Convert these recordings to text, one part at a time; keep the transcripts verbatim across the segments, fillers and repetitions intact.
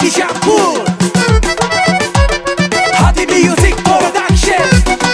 Şapur Hadi Music Production.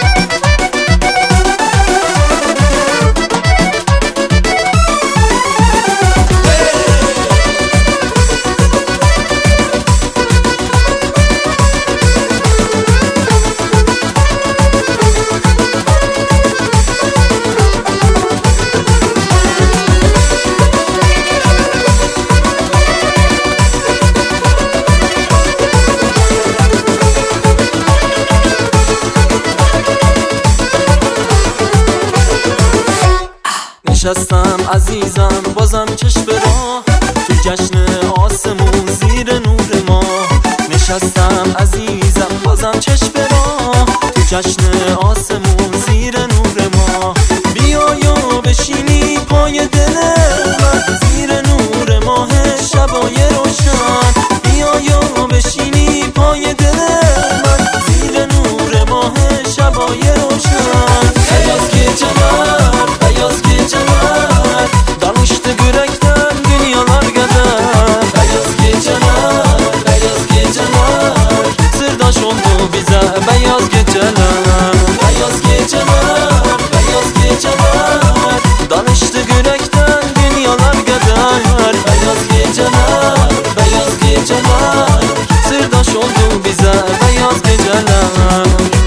نشستم عزیزم بازم چشم راه تو جشن آسمون زیر نور ماه. نشستم عزیزم بازم چشم راه تو جشن آسمون زیر نور ماه. بیا یا بشینی پای دل من زیر نور ماه شبای روشن. بیا یا بشینی پای دل من زیر نور ماه شبای روشن. beyaz geceler, beyaz geceler danıştı yürekten dünyalar kadar. Beyaz geceler, beyaz geceler sırdaş oldu bize beyaz geceler. Beyaz geceler, beyaz geceler danıştı yürekten dünyalar kadar. Beyaz geceler, beyaz geceler sırdaş oldu bize beyaz geceler.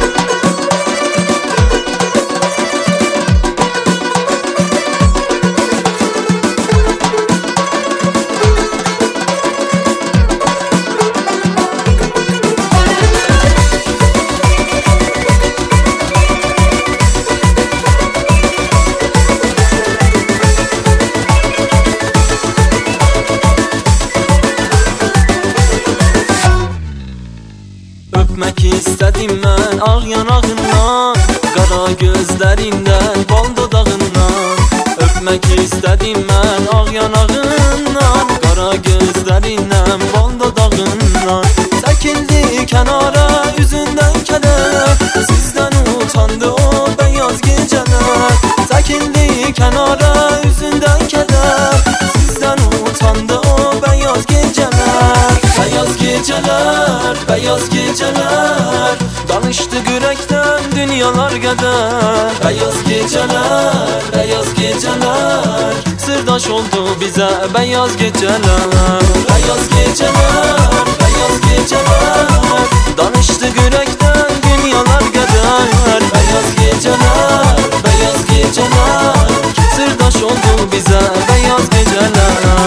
Öpmek istedim ben ağ yanağından, kara gözlerinden, bal dudağından. Öpmek istedim ben ağ yanağından, kara gözlerinden, bal dudağından. Çekildi kenara yüzünden keder, sizden utandı o beyaz geceler. Çekildi kenara yüzünden keder, sizden utandı o beyaz geceler. Beyaz geceler, beyaz geceler danıştı yürekten dünyalar kadar. Beyaz geceler, beyaz geceler sırdaş oldu bize beyaz geceler. Beyaz geceler, beyaz geceler danıştı yürekten dünyalar kadar. Beyaz geceler, beyaz geceler sırdaş oldu bize beyaz geceler.